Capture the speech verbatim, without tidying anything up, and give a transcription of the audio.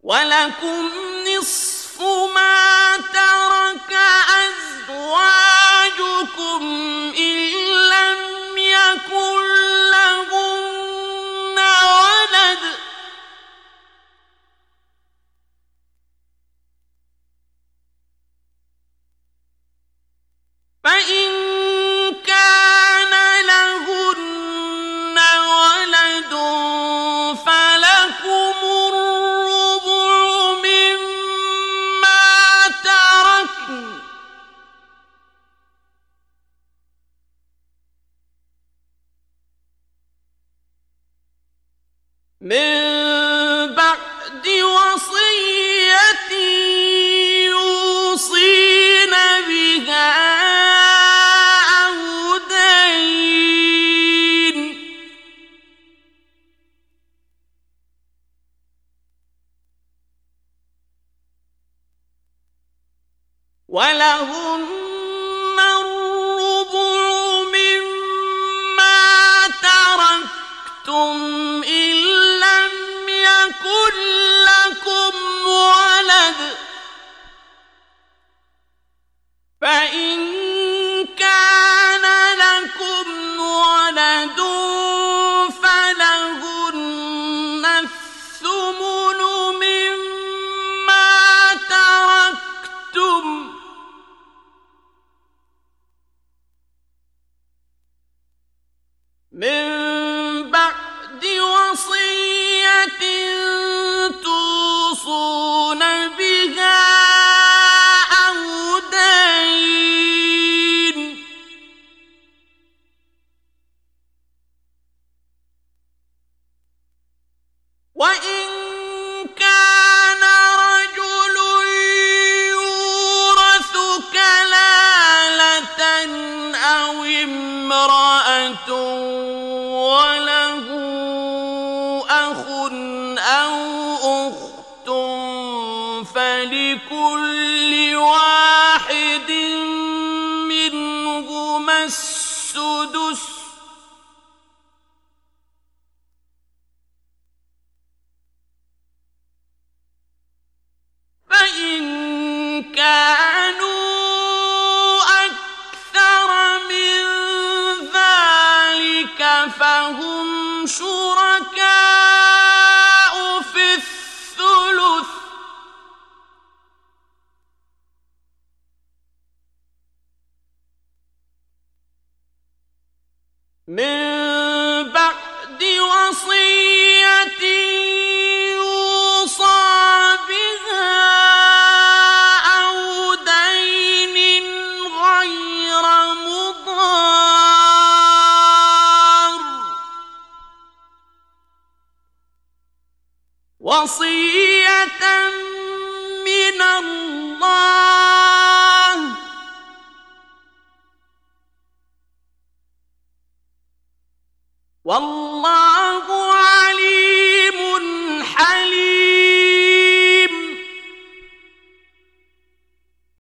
ولكم نصف ما ترك أزواجكم إن لم يكن لهن ولد فإن كان لهن ولد فلكم الربع مما تركن من بعد وصية يوصين بها أو دين ولهن الربع مما تركتم إن لم يكن لكم ولد فإن كان لكم ولد فلهن الثمن مما تركتم من بعد وصية توصون بها أو دين وإن كان رجل يورث كلالة أو امرأة وله أخ أو أخت فلكل واحد منهما السدس فإن كانوا أكثر من ذلك فهم شركاء في الثلث من بعد وصية يوصى بها أو دين غير مضار وصية من الله والله